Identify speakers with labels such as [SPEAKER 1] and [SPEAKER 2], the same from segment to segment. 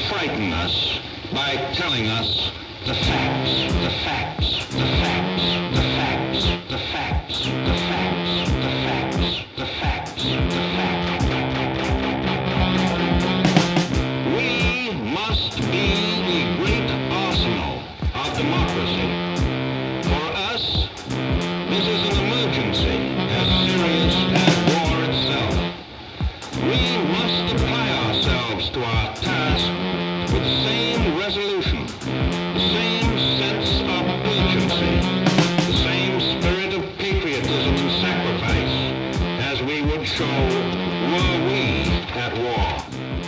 [SPEAKER 1] frighten us by telling us the facts, the facts, the facts, the facts, the facts, the facts, the facts, the facts, the facts. We must be the great arsenal of democracy. For us, this is an emergency as serious as war itself. We must apply ourselves to our task with the same resolution, the same sense of urgency, the same spirit of patriotism and sacrifice as we would show were we at war.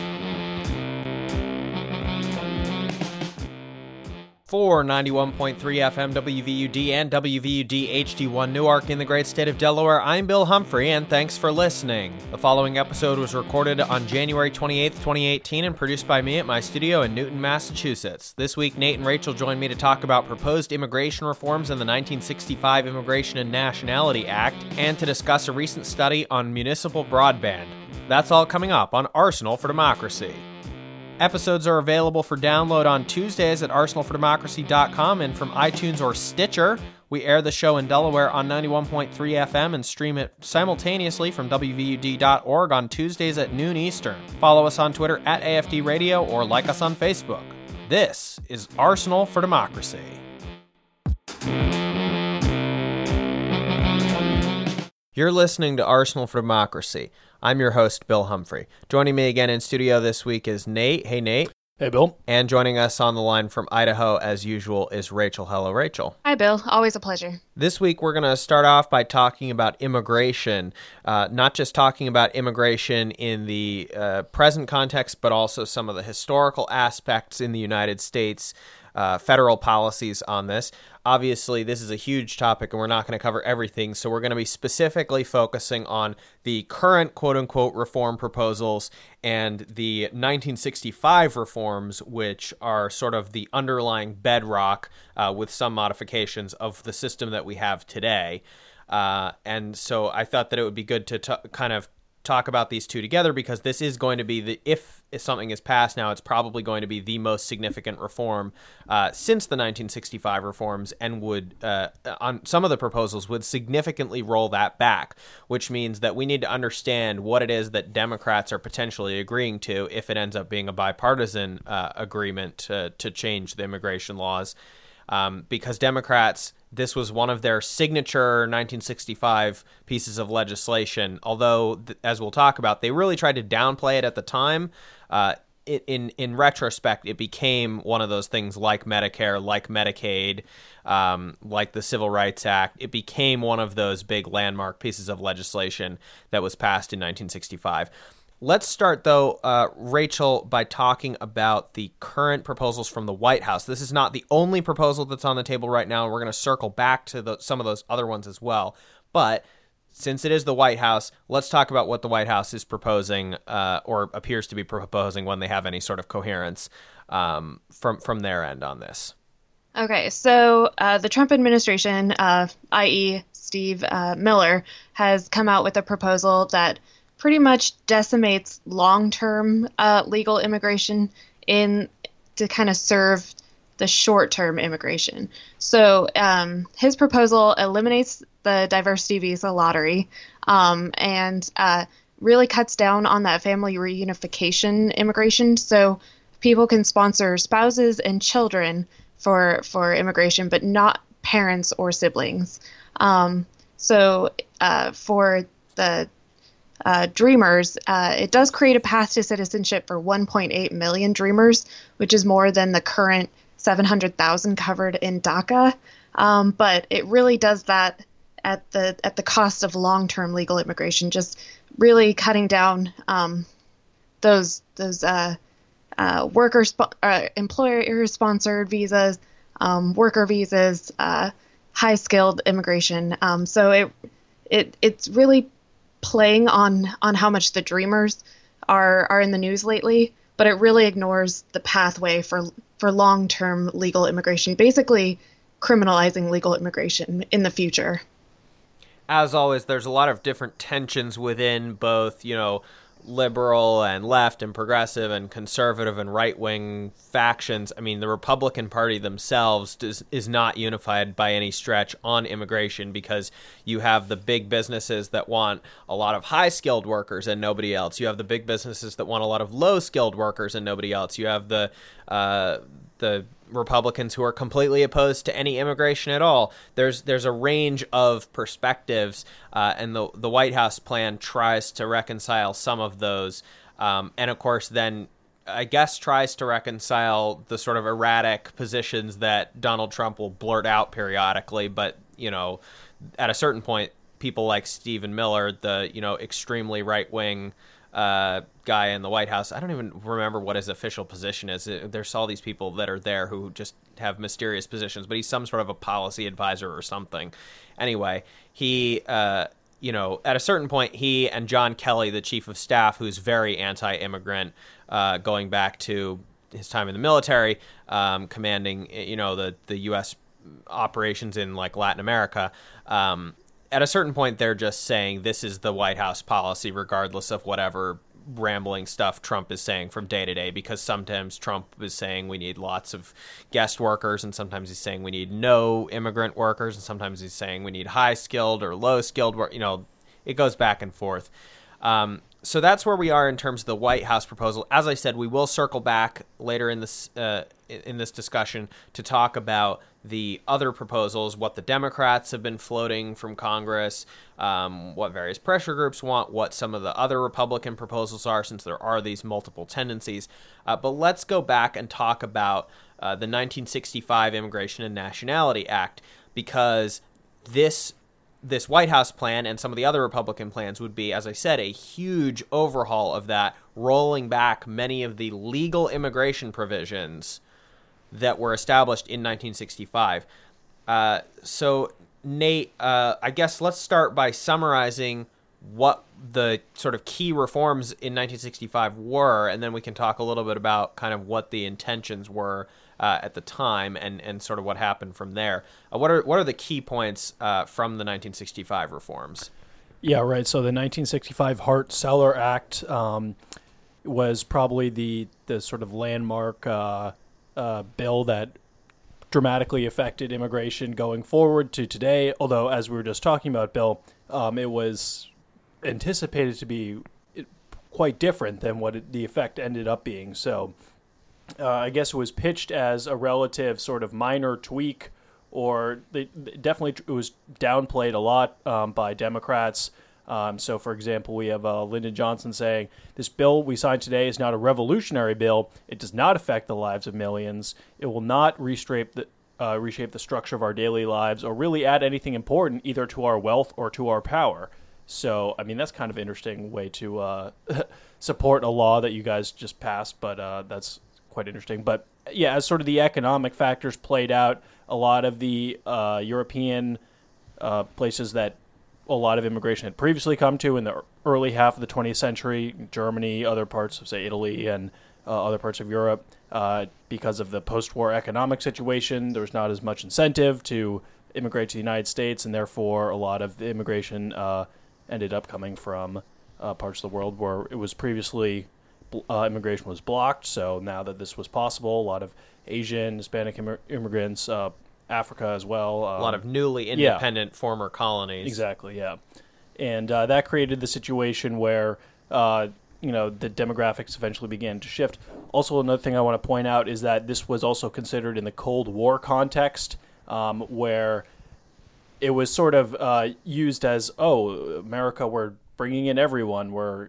[SPEAKER 2] For 91.3 FM WVUD and WVUD HD1 Newark in the great state of Delaware, I'm Bill Humphrey, and thanks for listening. The following episode was recorded on January 28th, 2018, and produced by me at my studio in Newton, Massachusetts. This week, Nate and Rachel joined me to talk about proposed immigration reforms in the 1965 Immigration and Nationality Act, and to discuss a recent study on municipal broadband. That's all coming up on Arsenal for Democracy. Episodes are available for download on Tuesdays at arsenalfordemocracy.com and from iTunes or Stitcher. We air the show in Delaware on 91.3 FM and stream it simultaneously from WVUD.org on Tuesdays at noon Eastern. Follow us on Twitter at AFD Radio or like us on Facebook. This is Arsenal for Democracy. You're listening to Arsenal for Democracy. I'm your host, Bill Humphrey. Joining me again in studio this week is Nate. Hey, Nate.
[SPEAKER 3] Hey, Bill.
[SPEAKER 2] And joining us on the line from Idaho, as usual, is Rachel. Hello, Rachel.
[SPEAKER 4] Hi, Bill. Always a pleasure.
[SPEAKER 2] This week, we're going to start off by talking about immigration, not just talking about immigration in the present context, but also some of the historical aspects in the United States, federal policies on this. Obviously, this is a huge topic, and we're not going to cover everything, so we're going to be specifically focusing on the current quote-unquote reform proposals and the 1965 reforms, which are sort of the underlying bedrock with some modifications of the system that we have today. And so I thought that it would be good to kind of talk about these two together, because this is going to be if something is passed now, it's probably going to be the most significant reform since the 1965 reforms, and would on some of the proposals would significantly roll that back, which means that we need to understand what it is that Democrats are potentially agreeing to if it ends up being a bipartisan agreement to change the immigration laws, because Democrats, this was one of their signature 1965 pieces of legislation, although, as we'll talk about, they really tried to downplay it at the time. In retrospect, it became one of those things like Medicare, like Medicaid, like the Civil Rights Act. It became one of those big landmark pieces of legislation that was passed in 1965. Let's start, though, Rachel, by talking about the current proposals from the White House. This is not the only proposal that's on the table right now, and we're going to circle back to some of those other ones as well. But since it is the White House, let's talk about what the White House is proposing, or appears to be proposing, when they have any sort of coherence from their end on this.
[SPEAKER 4] Okay, so the Trump administration, i.e. Steve Miller, has come out with a proposal that pretty much decimates long-term legal immigration to kind of serve the short-term immigration. So his proposal eliminates the diversity visa lottery and really cuts down on that family reunification immigration. So people can sponsor spouses and children for immigration, but not parents or siblings. So for the Dreamers, it does create a path to citizenship for 1.8 million Dreamers, which is more than the current 700,000 covered in DACA. But it really does that at the cost of long-term legal immigration, just really cutting down those employer-sponsored visas, worker visas, high-skilled immigration. So it's really playing on how much the Dreamers are in the news lately, but it really ignores the pathway for long-term legal immigration, basically criminalizing legal immigration in the future.
[SPEAKER 2] As always, there's a lot of different tensions within both, liberal and left and progressive and conservative and right-wing factions. I mean, the Republican Party themselves is not unified by any stretch on immigration, because you have the big businesses that want a lot of high-skilled workers and nobody else. You have the big businesses that want a lot of low-skilled workers and nobody else. You have the Republicans who are completely opposed to any immigration at all. There's a range of perspectives, and the White House plan tries to reconcile some of those, and of course then I guess tries to reconcile the sort of erratic positions that Donald Trump will blurt out periodically. But at a certain point, people like Stephen Miller, the extremely right-wing guy in the White House, I don't even remember what his official position is. There's all these people that are there who just have mysterious positions, but he's some sort of a policy advisor or something. Anyway, he, at a certain point, he and John Kelly, the chief of staff, who's very anti-immigrant, going back to his time in the military, commanding, the U.S. operations in like Latin America, at a certain point, they're just saying this is the White House policy, regardless of whatever rambling stuff Trump is saying from day to day, because sometimes Trump is saying we need lots of guest workers, and sometimes he's saying we need no immigrant workers, and sometimes he's saying we need high-skilled or low-skilled work. It goes back and forth. So that's where we are in terms of the White House proposal. As I said, we will circle back later in this discussion to talk about the other proposals, what the Democrats have been floating from Congress, what various pressure groups want, what some of the other Republican proposals are, since there are these multiple tendencies. But let's go back and talk about the 1965 Immigration and Nationality Act, because this White House plan and some of the other Republican plans would be, as I said, a huge overhaul of that, rolling back many of the legal immigration provisions that were established in 1965. So, Nate, I guess let's start by summarizing what the sort of key reforms in 1965 were, and then we can talk a little bit about kind of what the intentions were at the time, and sort of what happened from there. What are the key points from the 1965 reforms?
[SPEAKER 3] Yeah, right. So the 1965 Hart-Celler Act was probably the sort of landmark bill that dramatically affected immigration going forward to today. Although, as we were just talking about, Bill, it was anticipated to be quite different than what the effect ended up being. So I guess it was pitched as a relative sort of minor tweak, or definitely it was downplayed a lot by Democrats. So, for example, we have Lyndon Johnson saying, "This bill we signed today is not a revolutionary bill. It does not affect the lives of millions. It will not reshape the structure of our daily lives, or really add anything important either to our wealth or to our power." So, I mean, that's kind of an interesting way to support a law that you guys just passed, but that's quite interesting. But yeah, as sort of the economic factors played out, a lot of the European places that a lot of immigration had previously come to in the early half of the 20th century, Germany, other parts of, say, Italy, and other parts of Europe, because of the post-war economic situation, there was not as much incentive to immigrate to the United States, and therefore a lot of the immigration ended up coming from parts of the world where it was previously immigration was blocked. So now that this was possible, a lot of Asian, Hispanic immigrants, Africa as well.
[SPEAKER 2] A lot of newly independent former colonies.
[SPEAKER 3] Exactly, yeah. And that created the situation where, the demographics eventually began to shift. Also, another thing I want to point out is that this was also considered in the Cold War context, where it was sort of used as, America, we're bringing in everyone. We're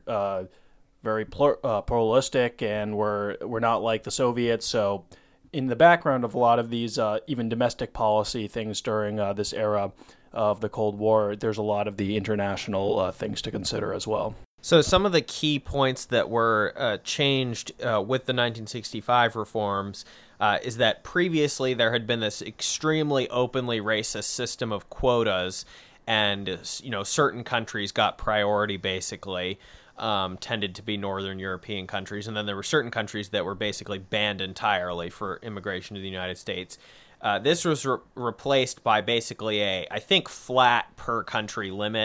[SPEAKER 3] very pluralistic, and we're not like the Soviets. So in the background of a lot of these even domestic policy things during this era of the Cold War, there's a lot of the international things to consider as well.
[SPEAKER 2] So some of the key points that were changed with the 1965 reforms is that previously there had been this extremely openly racist system of quotas, and certain countries got priority, basically. Tended to be Northern European countries, and then there were certain countries that were basically banned entirely for immigration to the United States. This was replaced by basically I think, flat per country limit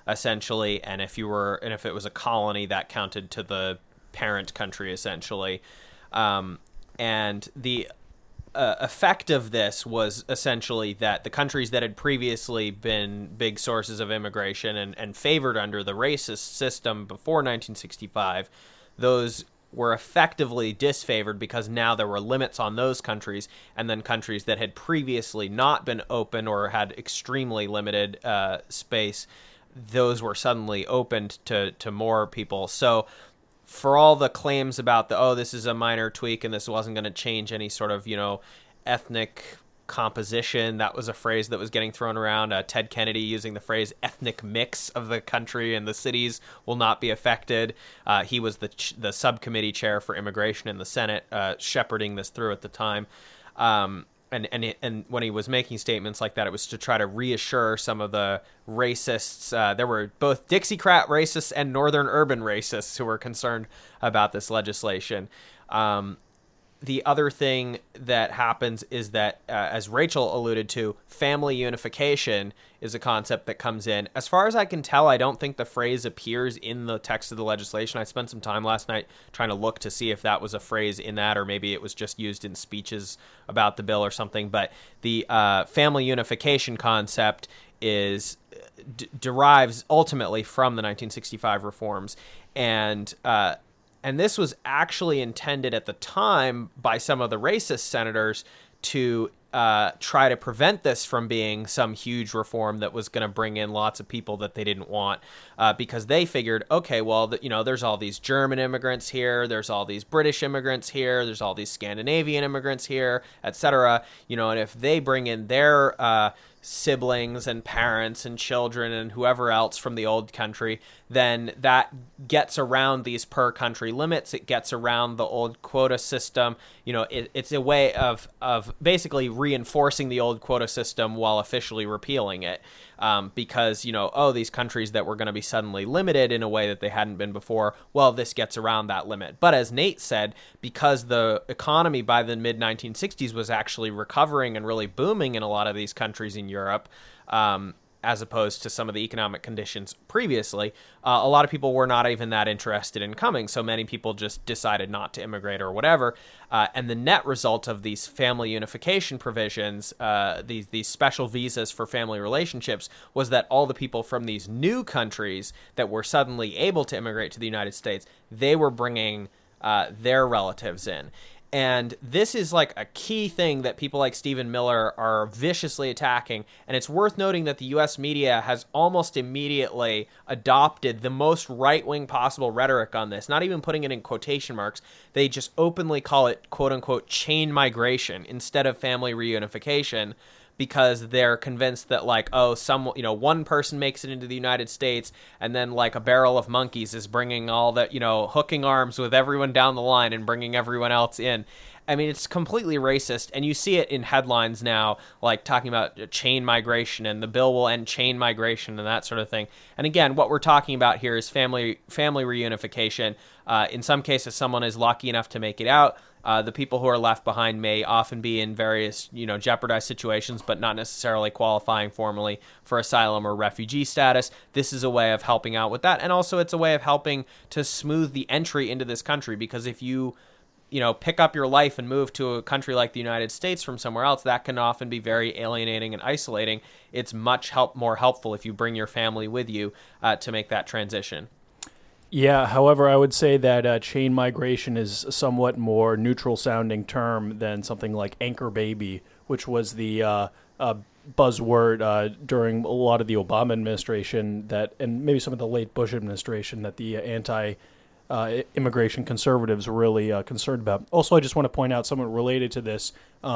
[SPEAKER 2] essentially, and if it was a colony, that counted to the parent country, essentially. And the effect of this was essentially that the countries that had previously been big sources of immigration and favored under the racist system before 1965, those were effectively disfavored because now there were limits on those countries, and then countries that had previously not been open or had extremely limited space, those were suddenly opened to more people. So for all the claims about this is a minor tweak and this wasn't going to change any sort of, ethnic composition, that was a phrase that was getting thrown around. Ted Kennedy using the phrase ethnic mix of the country and the cities will not be affected. He was the subcommittee chair for immigration in the Senate, shepherding this through at the time. And when he was making statements like that, it was to try to reassure some of the racists. There were both Dixiecrat racists and Northern urban racists who were concerned about this legislation. The other thing that happens is that, as Rachel alluded to, family unification is a concept that comes in. As far as I can tell, I don't think the phrase appears in the text of the legislation. I spent some time last night trying to look to see if that was a phrase in that, or maybe it was just used in speeches about the bill or something. But the family unification concept derives ultimately from the 1965 reforms, and this was actually intended at the time by some of the racist senators to try to prevent this from being some huge reform that was going to bring in lots of people that they didn't want, because they figured, okay, well, there's all these German immigrants here, there's all these British immigrants here, there's all these Scandinavian immigrants here, etc. And if they bring in their siblings and parents and children and whoever else from the old country, then that gets around these per country limits. It gets around the old quota system. It's a way of basically reinforcing the old quota system while officially repealing it, because these countries that were going to be suddenly limited in a way that they hadn't been before, well, this gets around that limit. But as Nate said, because the economy by the mid 1960s was actually recovering and really booming in a lot of these countries in Europe, as opposed to some of the economic conditions previously, a lot of people were not even that interested in coming. So many people just decided not to immigrate or whatever. And the net result of these family unification provisions, these special visas for family relationships, was that all the people from these new countries that were suddenly able to immigrate to the United States, they were bringing their relatives in. And this is like a key thing that people like Stephen Miller are viciously attacking. And it's worth noting that the U.S. media has almost immediately adopted the most right-wing possible rhetoric on this, not even putting it in quotation marks. They just openly call it, quote-unquote, chain migration instead of family reunification, because they're convinced that one person makes it into the United States and then like a barrel of monkeys is bringing all that, hooking arms with everyone down the line and bringing everyone else in. I mean, it's completely racist, and you see it in headlines now, like talking about chain migration and the bill will end chain migration and that sort of thing. And again, what we're talking about here is family reunification. In some cases, someone is lucky enough to make it out. The people who are left behind may often be in various, jeopardized situations, but not necessarily qualifying formally for asylum or refugee status. This is a way of helping out with that. And also it's a way of helping to smooth the entry into this country, because if you pick up your life and move to a country like the United States from somewhere else, that can often be very alienating and isolating. It's much more helpful if you bring your family with you to make that transition.
[SPEAKER 3] Yeah, however, I would say that chain migration is a somewhat more neutral-sounding term than something like anchor baby, which was the buzzword during a lot of the Obama administration, and maybe some of the late Bush administration, that the anti-immigration conservatives were really concerned about. Also, I just want to point out somewhat related to this.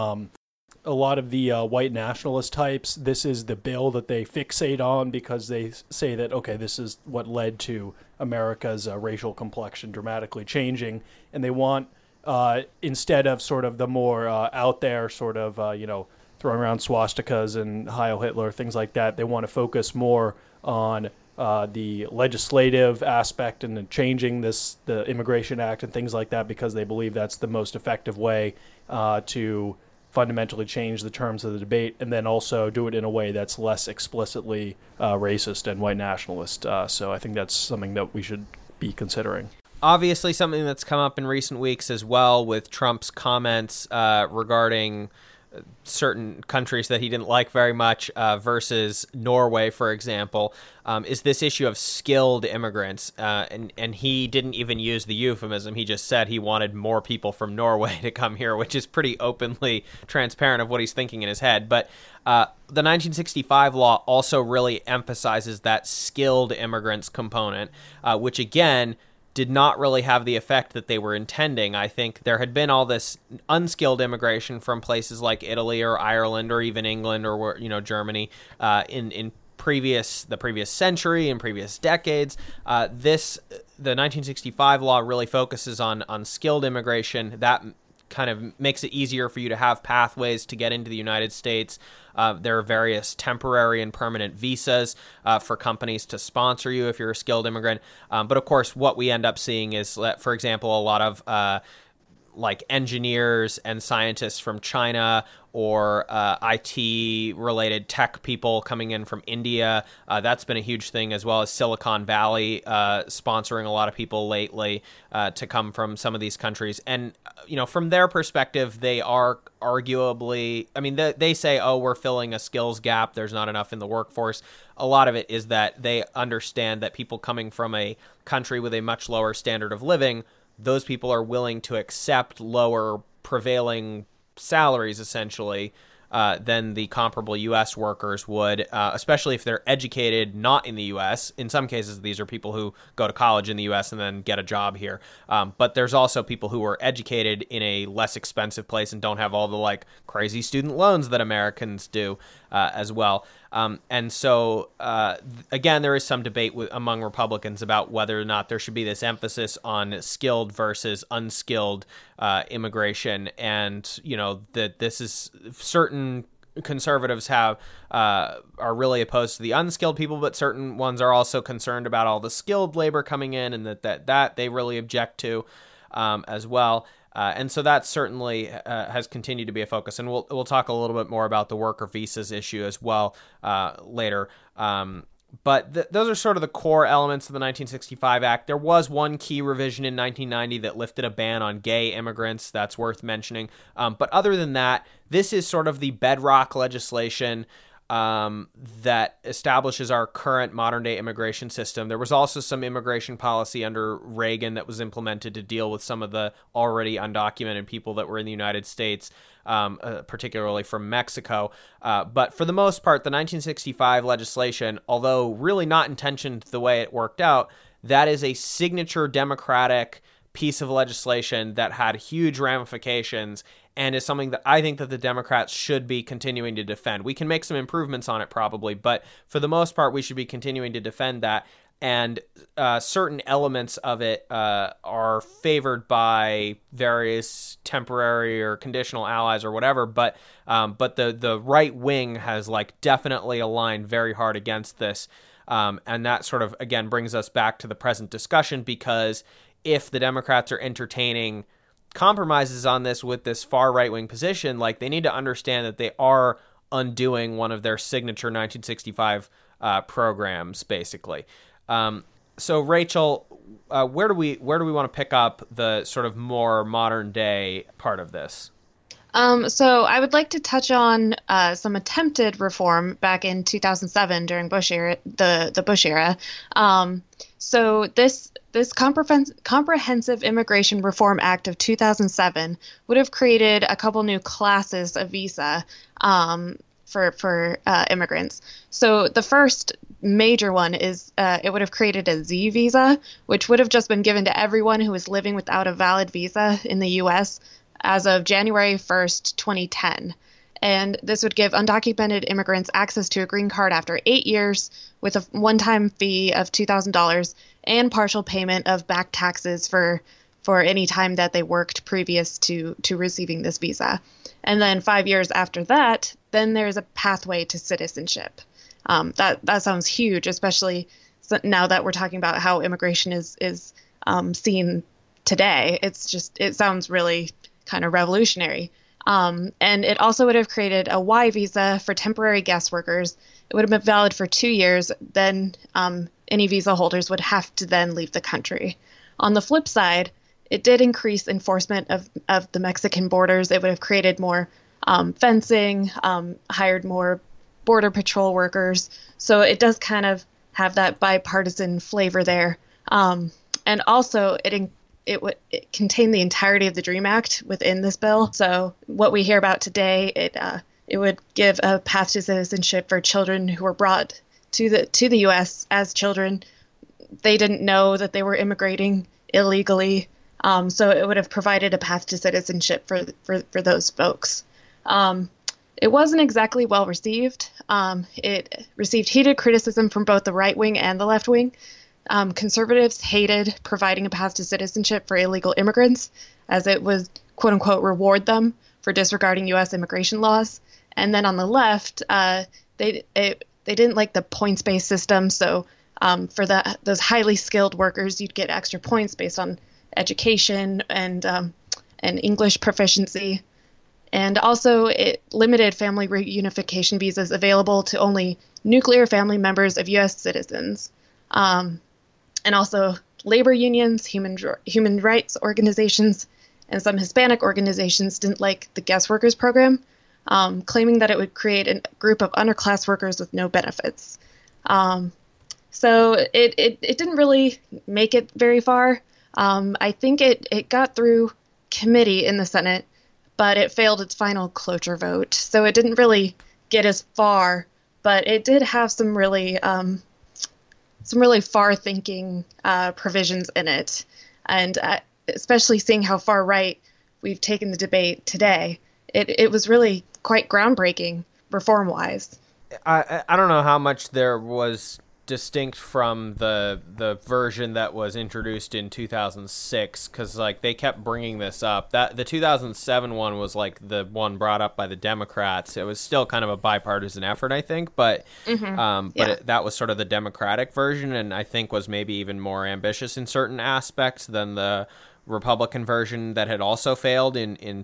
[SPEAKER 3] A lot of the white nationalist types, this is the bill that they fixate on because they say that, okay, this is what led to America's racial complexion dramatically changing. And they want, instead of sort of the more out there sort of, throwing around swastikas and Heil Hitler, things like that, they want to focus more on the legislative aspect and changing the Immigration Act and things like that, because they believe that's the most effective way to fundamentally change the terms of the debate, and then also do it in a way that's less explicitly racist and white nationalist. So I think that's something that we should be considering.
[SPEAKER 2] Obviously, something that's come up in recent weeks as well with Trump's comments regarding certain countries that he didn't like very much versus Norway, for example, is this issue of skilled immigrants. And he didn't even use the euphemism. He just said he wanted more people from Norway to come here, which is pretty openly transparent of what he's thinking in his head. But the 1965 law also really emphasizes that skilled immigrants component, which again did not really have the effect that they were intending. I think there had been all this unskilled immigration from places like Italy or Ireland or even England or Germany in the previous century and previous decades. The 1965 law really focuses on skilled immigration. That kind of makes it easier for you to have pathways to get into the United States. There are various temporary and permanent visas for companies to sponsor you if you're a skilled immigrant. But of course, what we end up seeing is, for example, a lot of like engineers and scientists from China or IT-related tech people coming in from India. That's been a huge thing, as well as Silicon Valley sponsoring a lot of people lately to come from some of these countries. And, from their perspective, they are arguably, they say, oh, we're filling a skills gap. There's not enough in the workforce. A lot of it is that they understand that people coming from a country with a much lower standard of living, those people are willing to accept lower prevailing salaries, essentially, than the comparable U.S. workers would, especially if they're educated not in the U.S. In some cases, these are people who go to college in the U.S. and then get a job here. But there's also people who are educated in a less expensive place and don't have all the crazy student loans that Americans do as well. And so, again, there is some debate among Republicans about whether or not there should be this emphasis on skilled versus unskilled immigration. And, that this is certain conservatives are really opposed to the unskilled people, but certain ones are also concerned about all the skilled labor coming in, and that they really object to as well. And so that certainly has continued to be a focus, and we'll talk a little bit more about the worker visas issue as well later. But those are sort of the core elements of the 1965 Act. There was one key revision in 1990 that lifted a ban on gay immigrants. That's worth mentioning. But other than that, this is sort of the bedrock legislation that establishes our current modern-day immigration system. There was also some immigration policy under Reagan that was implemented to deal with some of the already undocumented people that were in the United States, particularly from Mexico. But for the most part, the 1965 legislation, although really not intentioned the way it worked out, that is a signature Democratic piece of legislation that had huge ramifications and is something that I think that the Democrats should be continuing to defend. We can make some improvements on it probably, but for the most part, we should be continuing to defend that. And certain elements of it are favored by various temporary or conditional allies or whatever. But the right wing has definitely aligned very hard against this. And that sort of, again, brings us back to the present discussion, because if the Democrats are entertaining compromises on this with this far right-wing position, they need to understand that they are undoing one of their signature 1965 programs, basically. So Rachel, where do we want to pick up the sort of more modern day part of this?
[SPEAKER 4] So I would like to touch on some attempted reform back in 2007 during Bush era, the Bush era. So this Comprehensive Immigration Reform Act of 2007 would have created a couple new classes of visa for immigrants. So the first major one is it would have created a Z visa, which would have just been given to everyone who was living without a valid visa in the U.S. as of January 1st, 2010. And this would give undocumented immigrants access to a green card after 8 years with a one-time fee of $2,000 and partial payment of back taxes for any time that they worked previous to receiving this visa. And then 5 years after that, then there's a pathway to citizenship. That sounds huge, especially now that we're talking about how immigration is seen today. It sounds really kind of revolutionary. And it also would have created a Y visa for temporary guest workers. It would have been valid for 2 years. Then any visa holders would have to then leave the country. On the flip side, it did increase enforcement of the Mexican borders. It would have created more fencing, hired more border patrol workers. So it does kind of have that bipartisan flavor there. And also, it contained the entirety of the DREAM Act within this bill. So what we hear about today, it would give a path to citizenship for children who were brought to the U.S. as children. They didn't know that they were immigrating illegally, so it would have provided a path to citizenship for those folks. It wasn't exactly well received. It received heated criticism from both the right wing and the left wing. Conservatives hated providing a path to citizenship for illegal immigrants, as it would, quote unquote, reward them for disregarding U.S. immigration laws. And then on the left, they didn't like the points-based system. So for those highly skilled workers, you'd get extra points based on education and English proficiency. And also, it limited family reunification visas available to only nuclear family members of U.S. citizens. And also, labor unions, human rights organizations, and some Hispanic organizations didn't like the guest workers program, claiming that it would create a group of underclass workers with no benefits. So it didn't really make it very far. I think it got through committee in the Senate, but it failed its final cloture vote. So it didn't really get as far, but it did have some really far-thinking provisions in it. And especially seeing how far right we've taken the debate today, it was really quite groundbreaking reform-wise.
[SPEAKER 2] I don't know how much there was distinct from the version that was introduced in 2006, because like they kept bringing this up. That the 2007 one was like the one brought up by the Democrats. It was still kind of a bipartisan effort, I think, but that was sort of the Democratic version, and I think was maybe even more ambitious in certain aspects than the Republican version that had also failed in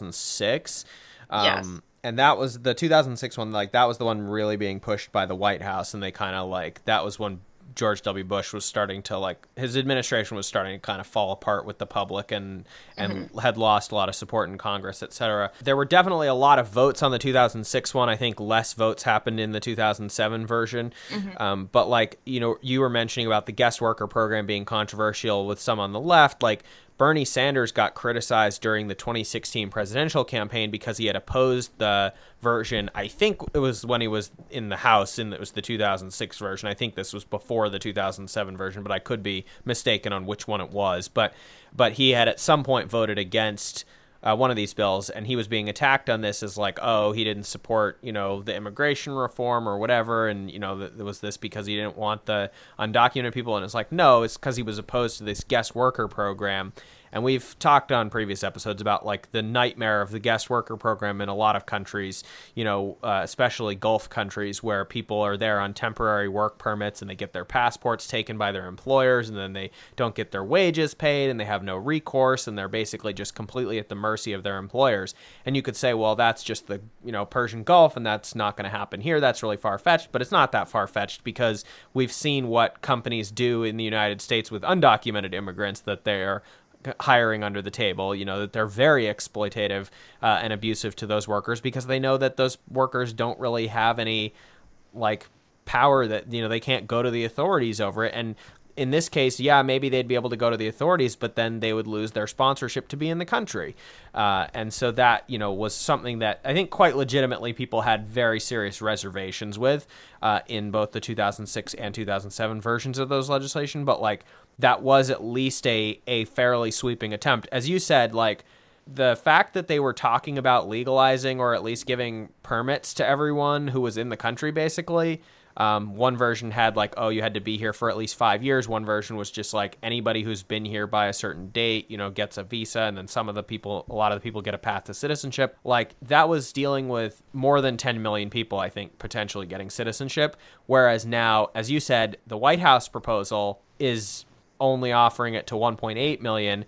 [SPEAKER 2] 2006.
[SPEAKER 4] Yes.
[SPEAKER 2] And that was the 2006 one, like that was the one really being pushed by the White House, and they kind of like, that was when George W. Bush was starting to like, his administration was starting to kind of fall apart with the public and had lost a lot of support in Congress, etc. There were definitely a lot of votes on the 2006 one. I think less votes happened in the 2007 version. But like, you know, you were mentioning about the guest worker program being controversial with some on the left, like Bernie Sanders got criticized during the 2016 presidential campaign because he had opposed the version. I think it was when he was in the House, and it was the 2006 version. I think this was before the 2007 version, but I could be mistaken on which one it was. But he had at some point voted against one of these bills, and he was being attacked on this as like, oh, he didn't support, you know, the immigration reform or whatever, and, you know, there was this because he didn't want the undocumented people, and it's like, no, it's because he was opposed to this guest worker program. And we've talked on previous episodes about like the nightmare of the guest worker program in a lot of countries, you know, especially Gulf countries, where people are there on temporary work permits and they get their passports taken by their employers, and then they don't get their wages paid, and they have no recourse, and they're basically just completely at the mercy of their employers. And you could say, well, that's just the, you know, Persian Gulf, and that's not going to happen here. That's really far-fetched, but it's not that far-fetched, because we've seen what companies do in the United States with undocumented immigrants that they're hiring under the table, you know, that they're very exploitative and abusive to those workers, because they know that those workers don't really have any like power, that, you know, they can't go to the authorities over it. And in this case, yeah, maybe they'd be able to go to the authorities, but then they would lose their sponsorship to be in the country. And so that, you know, was something that I think quite legitimately people had very serious reservations with in both the 2006 and 2007 versions of those legislation. But like, that was at least a fairly sweeping attempt. As you said, like, the fact that they were talking about legalizing or at least giving permits to everyone who was in the country, basically. One version had like, oh, you had to be here for at least 5 years. One version was just like anybody who's been here by a certain date, you know, gets a visa. And then a lot of the people get a path to citizenship. Like, that was dealing with more than 10 million people, I think, potentially getting citizenship. Whereas now, as you said, the White House proposal is only offering it to 1.8 million.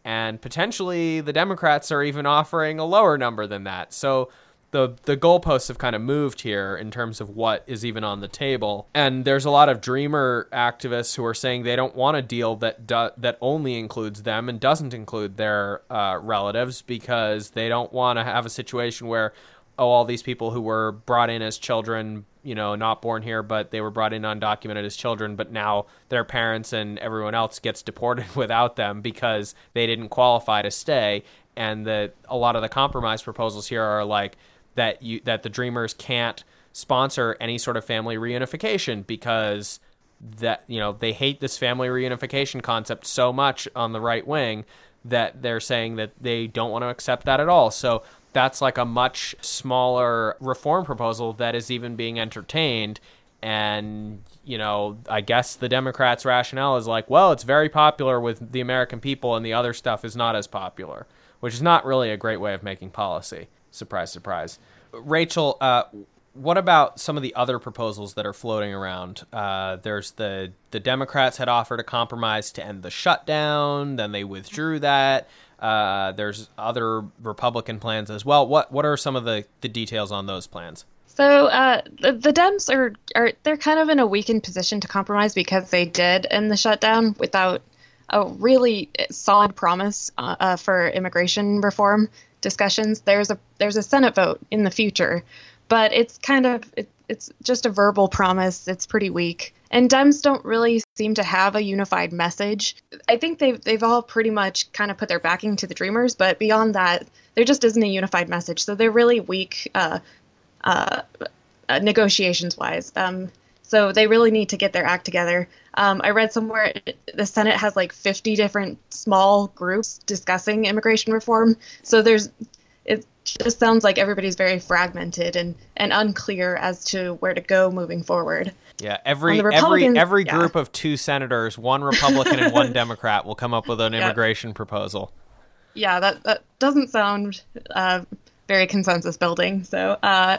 [SPEAKER 2] and potentially the Democrats are even offering a lower number than that. So the goalposts have kind of moved here in terms of what is even on the table. And there's a lot of Dreamer activists who are saying they don't want a deal that only includes them and doesn't include their relatives, because they don't want to have a situation where, all these people who were brought in as children, not born here, but they were brought in undocumented as children, but now their parents and everyone else gets deported without them because they didn't qualify to stay. And a lot of the compromise proposals here are like that the Dreamers can't sponsor any sort of family reunification because they hate this family reunification concept so much on the right wing that they're saying that they don't want to accept that at all. So that's like a much smaller reform proposal that is even being entertained. And, I guess the Democrats' rationale is like, well, it's very popular with the American people and the other stuff is not as popular, which is not really a great way of making policy. Surprise, surprise. Rachel, what about some of the other proposals that are floating around? There's the Democrats had offered a compromise to end the shutdown, then they withdrew that. There's other Republican plans as well. What are some of the details on those plans?
[SPEAKER 4] So the Dems they're kind of in a weakened position to compromise because they did end the shutdown without a really solid promise for immigration reform discussions. There's a Senate vote in the future, but it's it's just a verbal promise. It's pretty weak. And Dems don't really seem to have a unified message. I think they've all pretty much kind of put their backing to the Dreamers, but beyond that, there just isn't a unified message. So they're really weak negotiations-wise. So they really need to get their act together. I read somewhere the Senate has like 50 different small groups discussing immigration reform. So it just sounds like everybody's very fragmented and unclear as to where to go moving forward.
[SPEAKER 2] Yeah, every group of 2 senators, 1 Republican and 1 Democrat, will come up with an immigration proposal. Yeah,
[SPEAKER 4] that doesn't sound very consensus building. So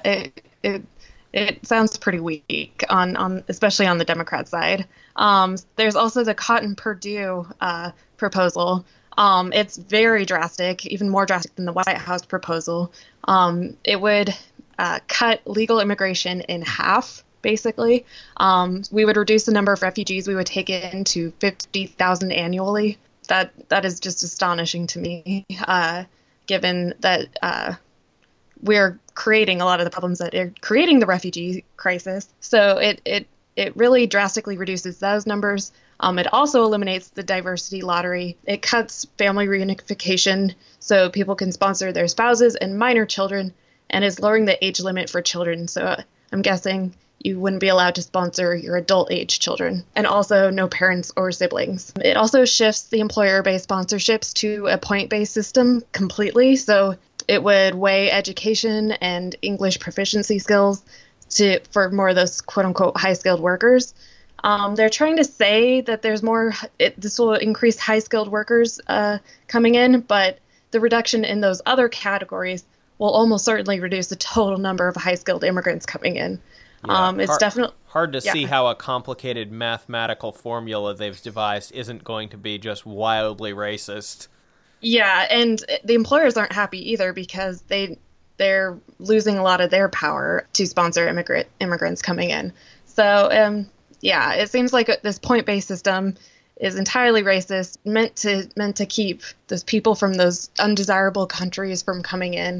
[SPEAKER 4] it sounds pretty weak on especially on the Democrat side. There's also the Cotton-Purdue proposal. It's very drastic, even more drastic than the White House proposal. It would cut legal immigration in half, basically. We would reduce the number of refugees we would take in to 50,000 annually. That is just astonishing to me, given that we're creating a lot of the problems that are creating the refugee crisis. So it really drastically reduces those numbers. It also eliminates the diversity lottery. It cuts family reunification so people can sponsor their spouses and minor children, and is lowering the age limit for children. So I'm guessing you wouldn't be allowed to sponsor your adult age children, and also no parents or siblings. It also shifts the employer-based sponsorships to a point-based system completely. So it would weigh education and English proficiency skills for more of those quote-unquote high-skilled workers. They're trying to say that there's more. This will increase high-skilled workers coming in, but the reduction in those other categories will almost certainly reduce the total number of high-skilled immigrants coming in.
[SPEAKER 2] Yeah,
[SPEAKER 4] it's definitely
[SPEAKER 2] hard to see how a complicated mathematical formula they've devised isn't going to be just wildly racist.
[SPEAKER 4] Yeah, and the employers aren't happy either because they're losing a lot of their power to sponsor immigrants coming in. So it seems like this point-based system is entirely racist, meant to keep those people from those undesirable countries from coming in.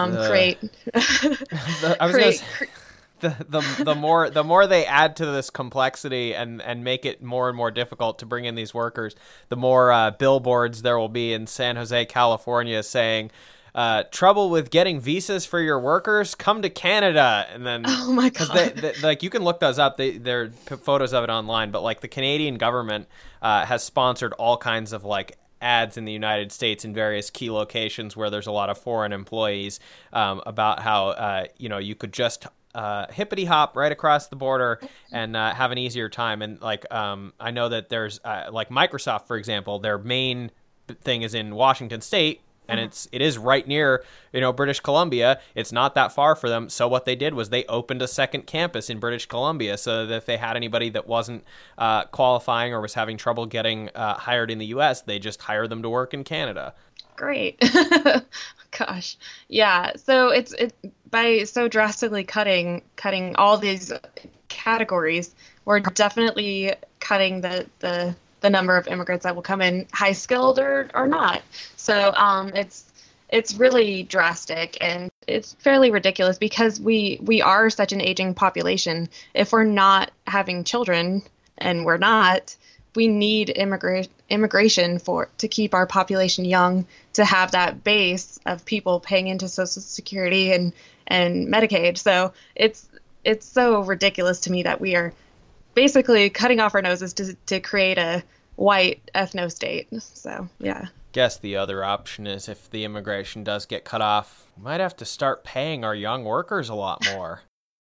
[SPEAKER 2] The more they add to this complexity and make it more and more difficult to bring in these workers, the more billboards there will be in San Jose, California, saying, trouble with getting visas for your workers? Come to Canada. And then,
[SPEAKER 4] oh my God,
[SPEAKER 2] like you can look those up. There are photos of it online. But like the Canadian government has sponsored all kinds of like ads in the United States in various key locations where there's a lot of foreign employees about how you could just hippity hop right across the border and have an easier time. And like I know that there's like Microsoft, for example, their main thing is in Washington State. and it is right near, British Columbia. It's not that far for them. So what they did was they opened a second campus in British Columbia, so that if they had anybody that wasn't qualifying or was having trouble getting hired in the U.S., they just hire them to work in Canada.
[SPEAKER 4] Great. Gosh. Yeah. So it's by so drastically cutting all these categories, we're definitely cutting the number of immigrants that will come in, high skilled or not. So it's really drastic, and it's fairly ridiculous because we are such an aging population. If we're not having children, and we're not, we need immigration to keep our population young, to have that base of people paying into Social Security and Medicaid. So it's so ridiculous to me that we are basically cutting off our noses to create a white ethno state. So yeah.
[SPEAKER 2] Guess the other option is, if the immigration does get cut off, we might have to start paying our young workers a lot more.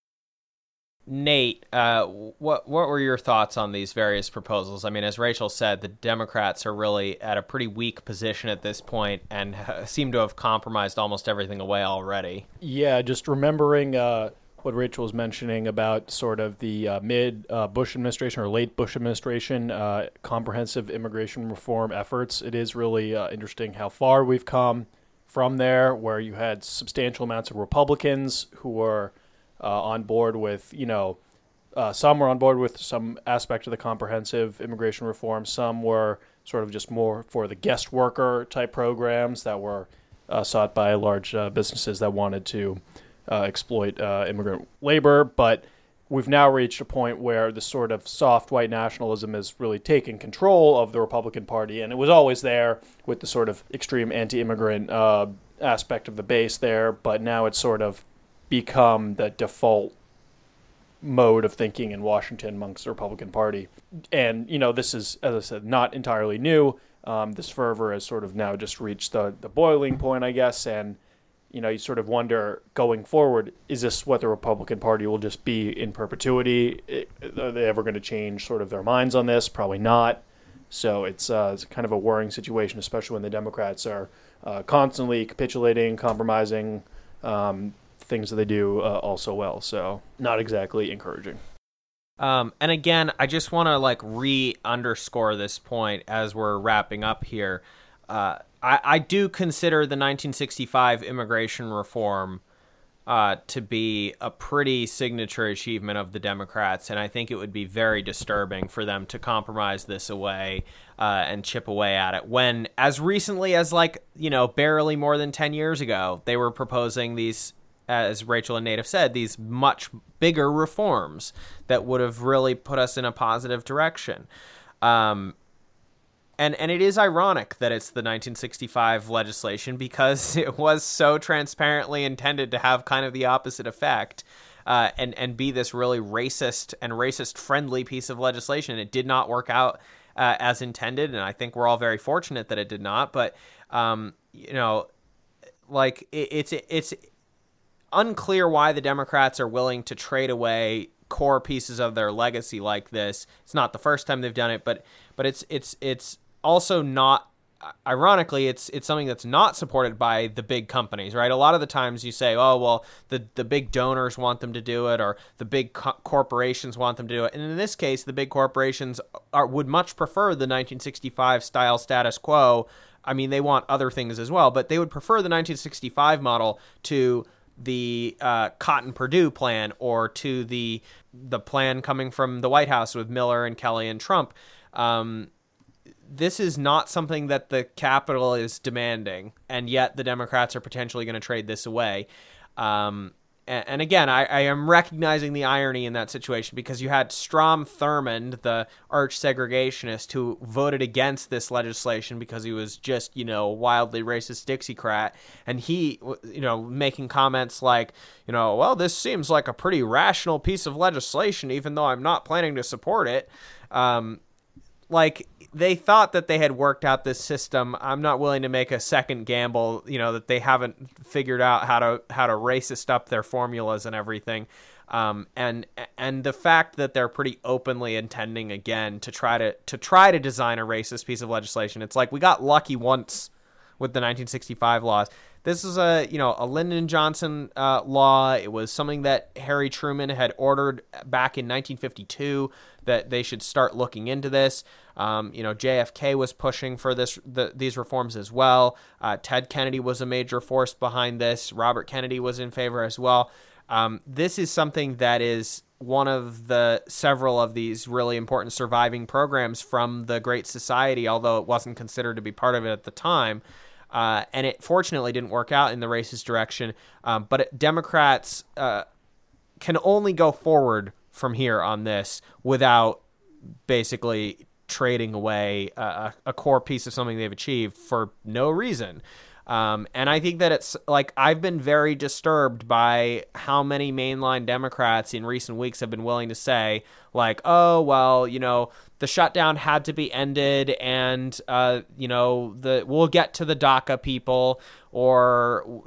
[SPEAKER 2] Nate, what were your thoughts on these various proposals? I mean, as Rachel said, the Democrats are really at a pretty weak position at this point and seem to have compromised almost everything away already.
[SPEAKER 3] Yeah, just remembering what Rachel was mentioning about sort of the mid-Bush administration or late Bush administration comprehensive immigration reform efforts. It is really interesting how far we've come from there, where you had substantial amounts of Republicans who were on board with, some were on board with some aspect of the comprehensive immigration reform. Some were sort of just more for the guest worker type programs that were sought by large businesses that wanted to exploit immigrant labor. But we've now reached a point where the sort of soft white nationalism is really taking control of the Republican Party. And it was always there with the sort of extreme anti-immigrant aspect of the base there. But now it's sort of become the default mode of thinking in Washington amongst the Republican Party. And, this is, as I said, not entirely new. This fervor has sort of now just reached the boiling point, I guess. And, you sort of wonder, going forward, is this what the Republican Party will just be in perpetuity? Are they ever going to change sort of their minds on this? Probably not. So it's kind of a worrying situation, especially when the Democrats are constantly capitulating, compromising, things that they do also well. So not exactly encouraging.
[SPEAKER 2] And again, I just want to re-underscore this point as we're wrapping up here. I do consider the 1965 immigration reform to be a pretty signature achievement of the Democrats, and I think it would be very disturbing for them to compromise this away and chip away at it, when as recently as barely more than 10 years ago, they were proposing these, as Rachel and Nate have said, these much bigger reforms that would have really put us in a positive direction. And it is ironic that it's the 1965 legislation, because it was so transparently intended to have kind of the opposite effect and be this really racist and racist-friendly piece of legislation. It did not work out as intended, and I think we're all very fortunate that it did not. But, it's unclear why the Democrats are willing to trade away core pieces of their legacy like this. It's not the first time they've done it, but it's also not, ironically, it's something that's not supported by the big companies, right? A lot of the times you say, oh, well, the big donors want them to do it, or the big corporations want them to do it. And in this case, the big corporations would much prefer the 1965 style status quo. I mean, they want other things as well, but they would prefer the 1965 model to the Cotton Purdue plan, or to the plan coming from the White House with Miller and Kelly and Trump. This is not something that the Capitol is demanding, and yet the Democrats are potentially going to trade this away. And again, I am recognizing the irony in that situation, because you had Strom Thurmond, the arch segregationist, who voted against this legislation because he was just, wildly racist Dixiecrat. And he, making comments like, well, this seems like a pretty rational piece of legislation, even though I'm not planning to support it. They thought that they had worked out this system. I'm not willing to make a second gamble, that they haven't figured out how to racist up their formulas and everything. And the fact that they're pretty openly intending again to try to design a racist piece of legislation. It's like, we got lucky once with the 1965 laws. This is a Lyndon Johnson law. It was something that Harry Truman had ordered back in 1952 that they should start looking into this. JFK was pushing for these reforms as well. Ted Kennedy was a major force behind this. Robert Kennedy was in favor as well. This is something that is one of the several of these really important surviving programs from the Great Society, although it wasn't considered to be part of it at the time. And it fortunately didn't work out in the racist direction. But Democrats can only go forward from here on this without basically trading away a core piece of something they've achieved for no reason. And I think that it's like I've been very disturbed by how many mainline Democrats in recent weeks have been willing to say, like, oh, well, the shutdown had to be ended and, we'll get to the DACA people, or,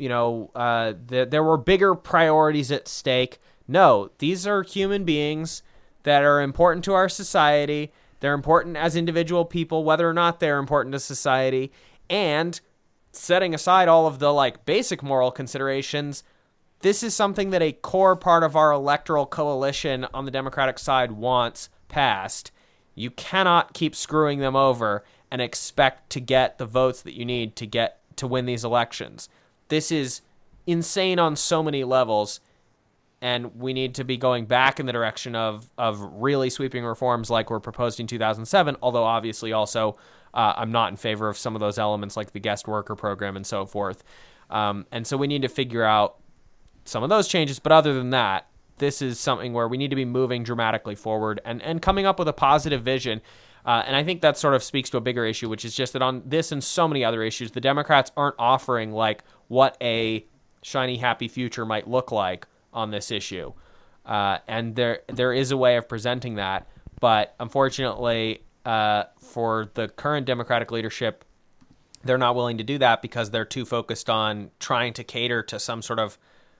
[SPEAKER 2] there were bigger priorities at stake. No, these are human beings that are important to our society. They're important as individual people, whether or not they're important to society. And setting aside all of the basic moral considerations, this is something that a core part of our electoral coalition on the Democratic side wants passed. You cannot keep screwing them over and expect to get the votes that you need to win these elections. This is insane on so many levels, and we need to be going back in the direction of really sweeping reforms like were proposed in 2007, although obviously also I'm not in favor of some of those elements like the guest worker program and so forth. And so we need to figure out some of those changes. But other than that, this is something where we need to be moving dramatically forward and coming up with a positive vision. And I think that sort of speaks to a bigger issue, which is just that on this and so many other issues, the Democrats aren't offering what a shiny, happy future might look like on this issue. And there is a way of presenting that. But unfortunately, for the current Democratic leadership, they're not willing to do that because they're too focused on trying to cater to some sort of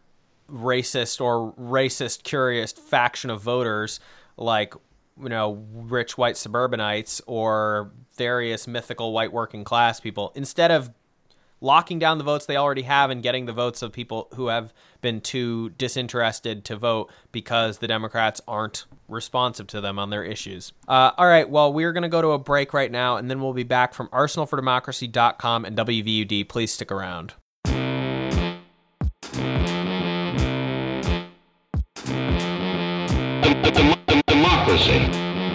[SPEAKER 2] racist curious faction of voters, like rich white suburbanites or various mythical white working class people, instead of locking down the votes they already have and getting the votes of people who have been too disinterested to vote because the Democrats aren't responsive to them on their issues. All right, well, we're going to go to a break right now, and then we'll be back from ArsenalForDemocracy.com and WVUD. Please stick around.
[SPEAKER 1] Democracy.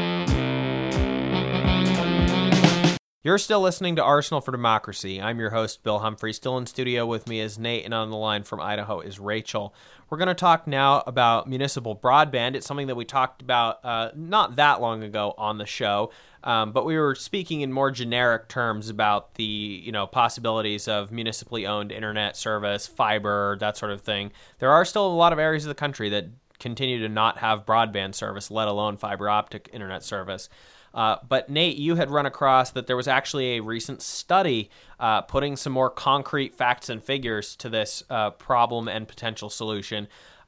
[SPEAKER 2] You're still listening to Arsenal for Democracy. I'm your host, Bill Humphrey. Still in studio with me is Nate, and on the line from Idaho is Rachel. We're going to talk now about municipal broadband. It's something that we talked about not that long ago on the show, but we were speaking in more generic terms about the possibilities of municipally owned internet service, fiber, that sort of thing. There are still a lot of areas of the country that continue to not have broadband service, let alone fiber optic internet service. But Nate, you had run across that there was actually a recent study putting some more concrete facts and figures to this problem and potential solution.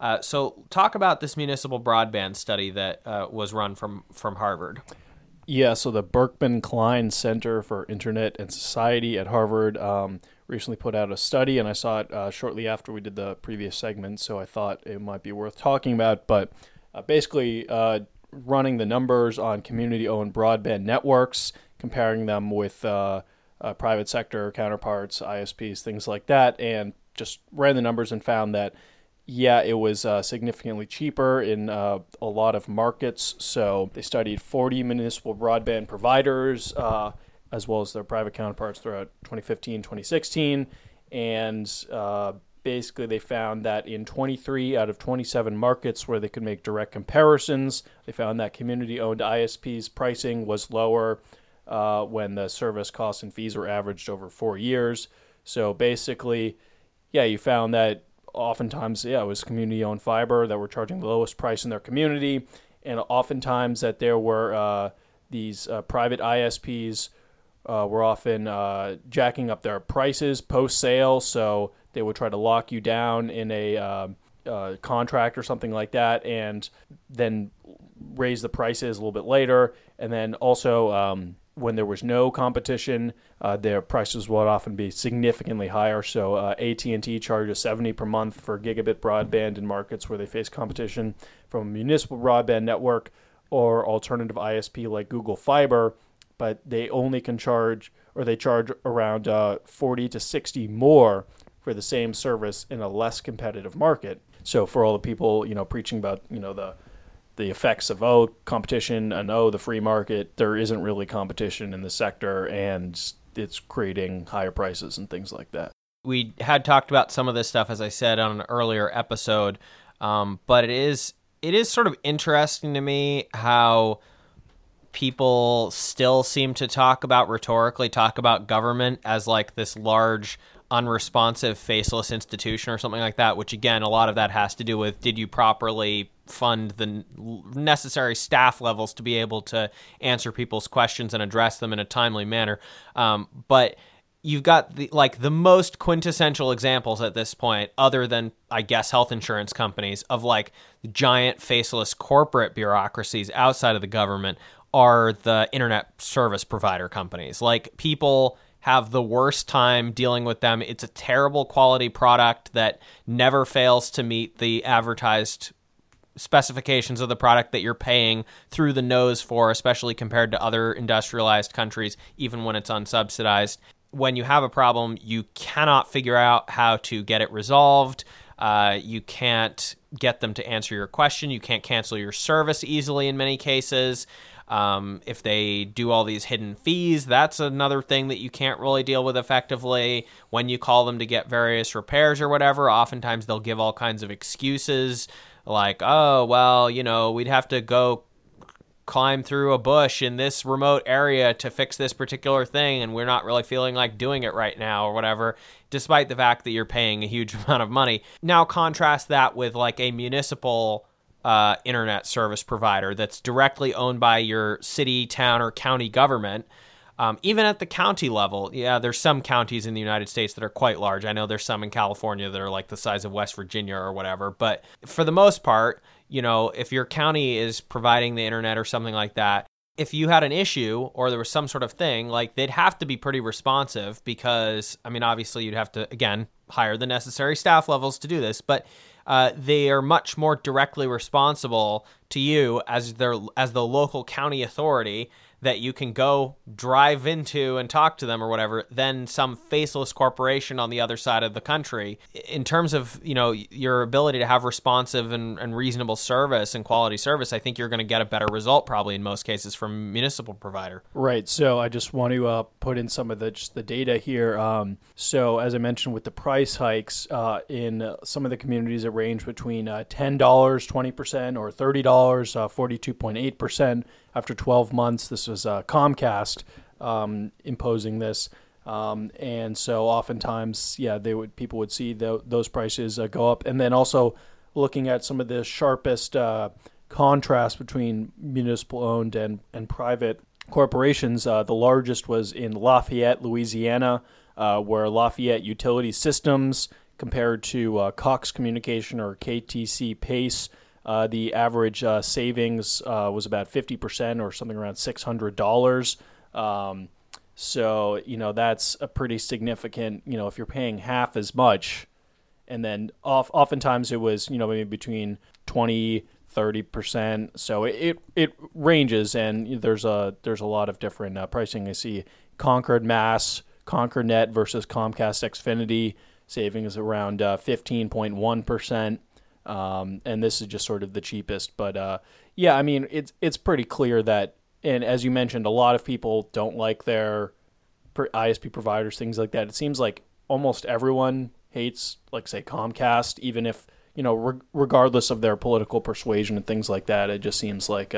[SPEAKER 2] So talk about this municipal broadband study that was run from Harvard.
[SPEAKER 3] Yeah, so the Berkman Klein Center for Internet and Society at Harvard recently put out a study, and I saw it shortly after we did the previous segment, so I thought it might be worth talking about. But basically, running the numbers on community-owned broadband networks, comparing them with private sector counterparts, ISPs, things like that, and just ran the numbers and found that, yeah, it was significantly cheaper in a lot of markets. So they studied 40 municipal broadband providers, as well as their private counterparts throughout 2015, 2016, and basically, they found that in 23 out of 27 markets where they could make direct comparisons, they found that community-owned ISP's pricing was lower when the service costs and fees were averaged over 4 years. So basically, yeah, you found that oftentimes, it was community-owned fiber that were charging the lowest price in their community, and oftentimes that there were these private ISPs were often jacking up their prices post-sale, so they would try to lock you down in a contract or something like that, and then raise the prices a little bit later. And then also when there was no competition, their prices would often be significantly higher. So AT&T charges $70 per month for gigabit broadband in markets where they face competition from a municipal broadband network or alternative ISP like Google Fiber, but they only can charge, or they charge around 40 to 60 more for the same service in a less competitive market. So for all the people, preaching about, the effects of, competition and, the free market, there isn't really competition in the sector, and it's creating higher prices and things like that.
[SPEAKER 2] We had talked about some of this stuff, as I said, on an earlier episode, but it is sort of interesting to me how people still seem to rhetorically talk about government as like this large, unresponsive, faceless institution or something like that, which again, a lot of that has to do with, did you properly fund the necessary staff levels to be able to answer people's questions and address them in a timely manner? But you've got the most quintessential examples at this point, other than, I guess, health insurance companies, of like giant faceless corporate bureaucracies outside of the government are the internet service provider companies. Like, people have the worst time dealing with them. It's a terrible quality product that never fails to meet the advertised specifications of the product that you're paying through the nose for, especially compared to other industrialized countries, even when it's unsubsidized. When you have a problem, you cannot figure out how to get it resolved. You can't get them to answer your question. You can't cancel your service easily in many cases. If they do all these hidden fees, that's another thing that you can't really deal with effectively. When you call them to get various repairs or whatever, oftentimes they'll give all kinds of excuses like, oh, well, we'd have to go climb through a bush in this remote area to fix this particular thing, and we're not really feeling like doing it right now or whatever, despite the fact that you're paying a huge amount of money. Now contrast that with like a municipal internet service provider that's directly owned by your city, town, or county government. Even at the county level, there's some counties in the United States that are quite large. I know there's some in California that are like the size of West Virginia or whatever. But for the most part, if your county is providing the internet or something like that, if you had an issue or there was some sort of thing, like, they'd have to be pretty responsive because, I mean, obviously you'd have to, again, hire the necessary staff levels to do this, but they are much more directly responsible to you as the local county authority that you can go drive into and talk to them or whatever than some faceless corporation on the other side of the country. In terms of, your ability to have responsive and reasonable service and quality service, I think you're going to get a better result probably in most cases from a municipal provider.
[SPEAKER 3] Right. So I just want to put in some of the data here. So as I mentioned with the price hikes, in some of the communities it ranged between $10, 20%, or $30, 42.8%. After 12 months, this was Comcast imposing this, and so oftentimes, people would see those prices go up. And then also looking at some of the sharpest contrast between municipal-owned and private corporations, the largest was in Lafayette, Louisiana, where Lafayette Utility Systems compared to Cox Communication or KTC Pace. The average savings was about 50%, or something around $600. So, that's a pretty significant, if you're paying half as much, and then oftentimes it was, maybe between 20, 30%. So it ranges, and there's a lot of different pricing. I see Concord Mass, Concord Net versus Comcast Xfinity, savings around 15.1%. And this is just sort of the cheapest, but I mean, it's pretty clear that, and as you mentioned, a lot of people don't like their ISP providers, things like that. It seems like almost everyone hates, like, say, Comcast, even if, regardless of their political persuasion and things like that. It just seems like,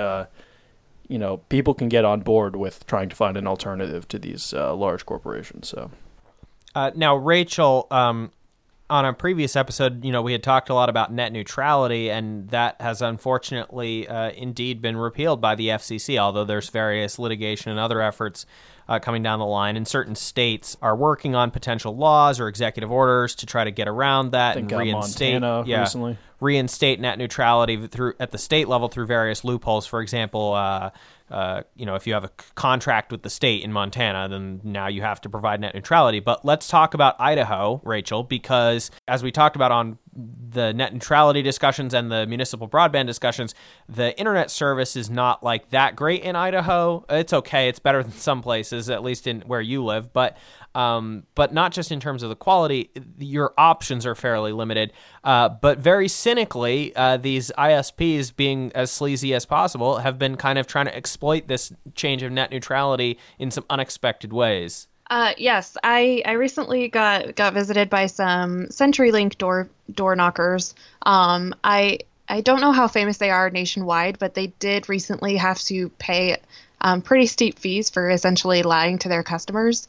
[SPEAKER 3] people can get on board with trying to find an alternative to these large corporations. So,
[SPEAKER 2] now, Rachel, on a previous episode, we had talked a lot about net neutrality, and that has unfortunately indeed been repealed by the FCC, although there's various litigation and other efforts coming down the line, and certain states are working on potential laws or executive orders to try to get around that and reinstate
[SPEAKER 3] Montana recently.
[SPEAKER 2] Reinstate net neutrality at the state level through various loopholes. For example, if you have a contract with the state in Montana, then now you have to provide net neutrality. But let's talk about Idaho, Rachel, because as we talked about on the net neutrality discussions and the municipal broadband discussions, the internet service is not like that great in Idaho. It's okay. It's better than some places, at least in where you live. But not just in terms of the quality, your options are fairly limited. But very cynically, these ISPs, being as sleazy as possible, have been kind of trying to exploit this change of net neutrality in some unexpected ways.
[SPEAKER 4] Yes, I recently got visited by some CenturyLink door knockers. I don't know how famous they are nationwide, but they did recently have to pay pretty steep fees for essentially lying to their customers.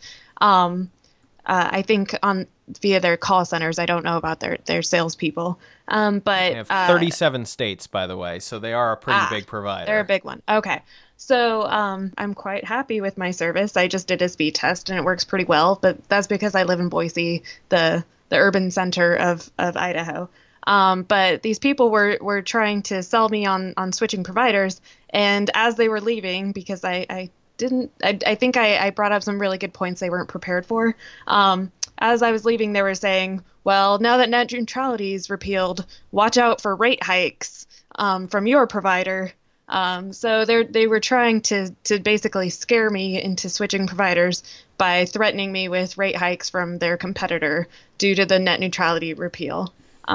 [SPEAKER 4] I think via their call centers. I don't know about their salespeople. But
[SPEAKER 2] they have 37 states, by the way, so they are a pretty big provider.
[SPEAKER 4] They're a big one. Okay. So I'm quite happy with my service. I just did a speed test and it works pretty well, but that's because I live in Boise, the urban center of Idaho. But these people were trying to sell me on switching providers, and as they were leaving, because I think I brought up some really good points they weren't prepared for. As I was leaving, they were saying, well, now that net neutrality is repealed, watch out for rate hikes from your provider. So they were trying to basically scare me into switching providers by threatening me with rate hikes from their competitor due to the net neutrality repeal.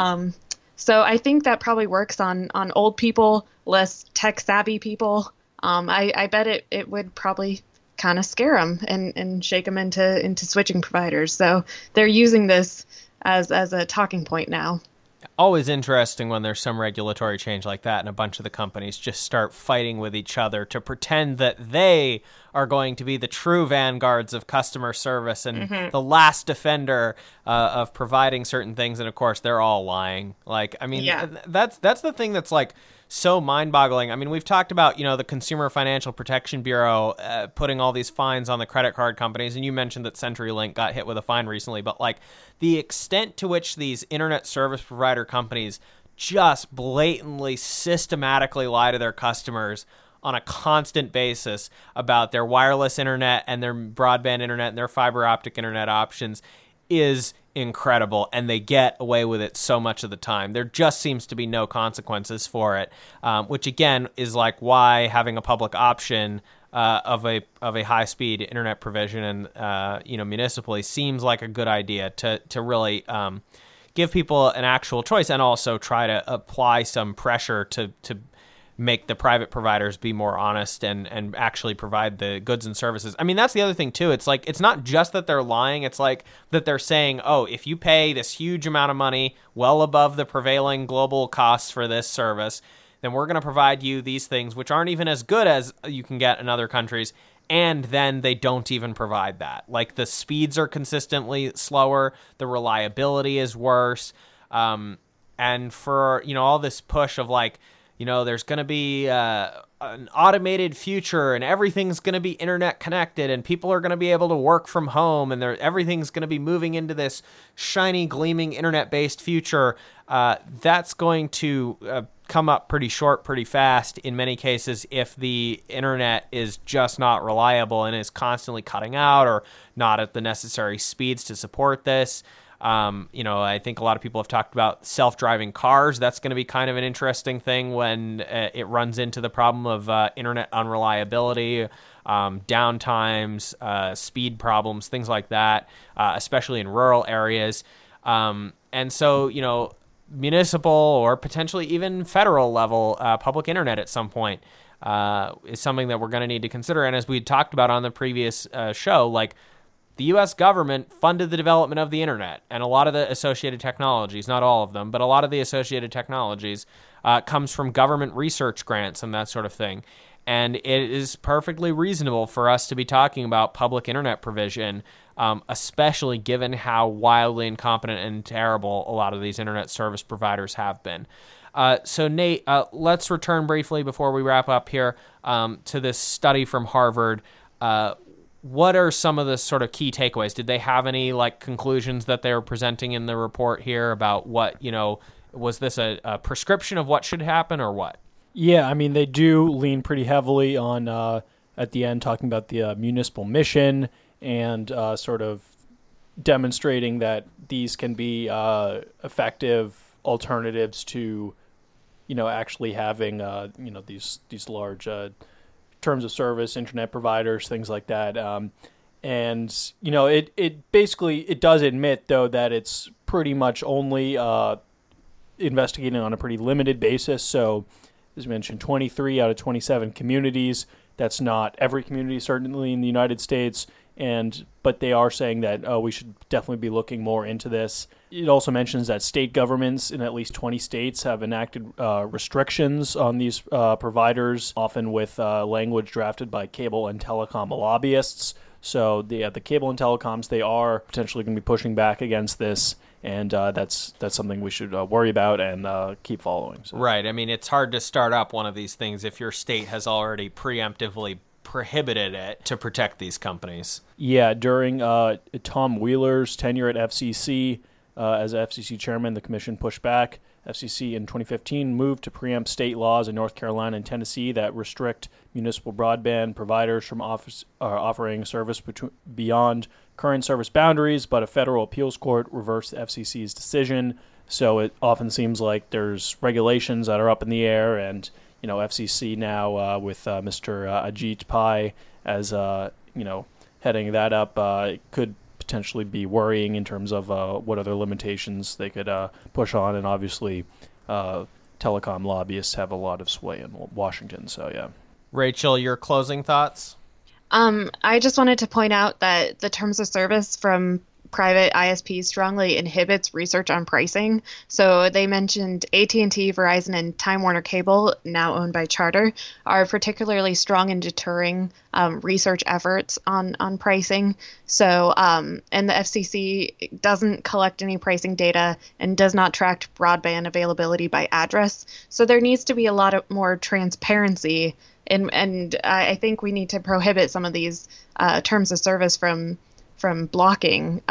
[SPEAKER 4] So I think that probably works on old people, less tech savvy people. I bet it would probably kind of scare them and shake them into switching providers. So they're using this as a talking point now.
[SPEAKER 2] Always interesting when there's some regulatory change like that and a bunch of the companies just start fighting with each other to pretend that they are going to be the true vanguards of customer service and the last defender of providing certain things. And of course, they're all lying. Like, I mean, that's the thing that's like so mind-boggling. I mean, we've talked about, the Consumer Financial Protection Bureau putting all these fines on the credit card companies, and you mentioned that CenturyLink got hit with a fine recently, but like the extent to which these internet service provider companies just blatantly, systematically lie to their customers on a constant basis about their wireless internet and their broadband internet and their fiber optic internet options is incredible, and they get away with it so much of the time. There just seems to be no consequences for it, which again is like why having a public option of a high-speed internet provision and municipally seems like a good idea to really give people an actual choice, and also try to apply some pressure to make the private providers be more honest and actually provide the goods and services. I mean, that's the other thing too. It's like, it's not just that they're lying. It's like that they're saying, oh, if you pay this huge amount of money, well above the prevailing global costs for this service, then we're going to provide you these things, which aren't even as good as you can get in other countries. And then they don't even provide that. Like, the speeds are consistently slower. The reliability is worse. And for, all this push of like, there's going to be an automated future and everything's going to be internet connected and people are going to be able to work from home and everything's going to be moving into this shiny, gleaming internet-based future. That's going to come up pretty short, pretty fast in many cases if the internet is just not reliable and is constantly cutting out or not at the necessary speeds to support this. I think a lot of people have talked about self-driving cars. That's going to be kind of an interesting thing when it runs into the problem of internet unreliability, downtimes, speed problems, things like that, especially in rural areas. And so, municipal or potentially even federal level public internet at some point is something that we're going to need to consider. And as we talked about on the previous show, like, the U.S. government funded the development of the internet, and a lot of the associated technologies, not all of them, but a lot of the associated technologies comes from government research grants and that sort of thing. And it is perfectly reasonable for us to be talking about public internet provision, especially given how wildly incompetent and terrible a lot of these internet service providers have been. So, Nate, let's return briefly before we wrap up here to this study from Harvard. what are some of the sort of key takeaways? Did they have any like conclusions that they were presenting in the report here about what, was this a prescription of what should happen or what?
[SPEAKER 3] Yeah, I mean, they do lean pretty heavily on, at the end, talking about the municipal mission and sort of demonstrating that these can be effective alternatives to, actually having, these large terms of service, internet providers, things like that. And, it basically, it does admit, though, that it's pretty much only investigating on a pretty limited basis. So, as mentioned, 23 out of 27 communities. That's not every community, certainly in the United States. But they are saying that we should definitely be looking more into this. It also mentions that state governments in at least 20 states have enacted restrictions on these providers, often with language drafted by cable and telecom lobbyists. So the cable and telecoms, they are potentially going to be pushing back against this, and that's something we should worry about and keep following. So.
[SPEAKER 2] Right. I mean, it's hard to start up one of these things if your state has already preemptively prohibited it to protect these companies.
[SPEAKER 3] Yeah, during Tom Wheeler's tenure at FCC, as FCC chairman, the commission pushed back. FCC in 2015 moved to preempt state laws in North Carolina and Tennessee that restrict municipal broadband providers from offering service beyond current service boundaries, but a federal appeals court reversed the FCC's decision. So it often seems like there's regulations that are up in the air, and FCC now with Mr. Ajit Pai as heading that up could potentially be worrying in terms of what other limitations they could push on, and obviously telecom lobbyists have a lot of sway in Washington. So yeah.
[SPEAKER 2] Rachel, your closing thoughts?
[SPEAKER 4] I just wanted to point out that the terms of service from private ISPs strongly inhibits research on pricing. So they mentioned AT&T, Verizon, and Time Warner Cable, now owned by Charter, are particularly strong in deterring research efforts on pricing. So, and the FCC doesn't collect any pricing data and does not track broadband availability by address. So there needs to be a lot more transparency, and I think we need to prohibit some of these terms of service from blocking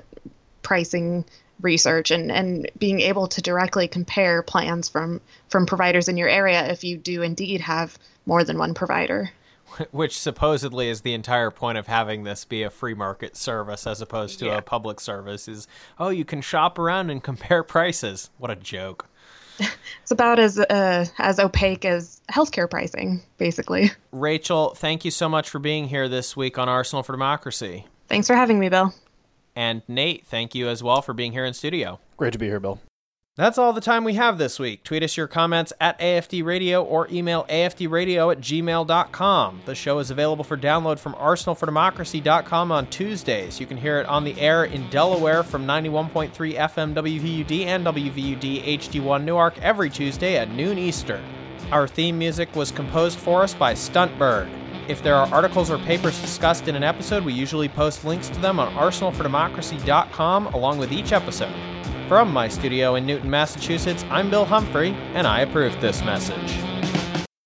[SPEAKER 4] pricing research and being able to directly compare plans from providers in your area if you do indeed have more than one provider.
[SPEAKER 2] Which supposedly is the entire point of having this be a free market service as opposed to a public service is, you can shop around and compare prices. What a joke.
[SPEAKER 4] It's about as opaque as healthcare pricing, basically.
[SPEAKER 2] Rachel, thank you so much for being here this week on Arsenal for Democracy.
[SPEAKER 4] Thanks for having me, Bill.
[SPEAKER 2] And Nate, thank you as well for being here in studio.
[SPEAKER 3] Great to be here, Bill.
[SPEAKER 2] That's all the time we have this week. Tweet us your comments at AFD Radio or email afdradio@gmail.com. The show is available for download from arsenalfordemocracy.com on Tuesdays. You can hear it on the air in Delaware from 91.3 FM WVUD and WVUD HD1 Newark every Tuesday at noon Eastern. Our theme music was composed for us by Stuntbird. If there are articles or papers discussed in an episode, we usually post links to them on arsenalfordemocracy.com along with each episode. From my studio in Newton, Massachusetts, I'm Bill Humphrey, and I approve this message.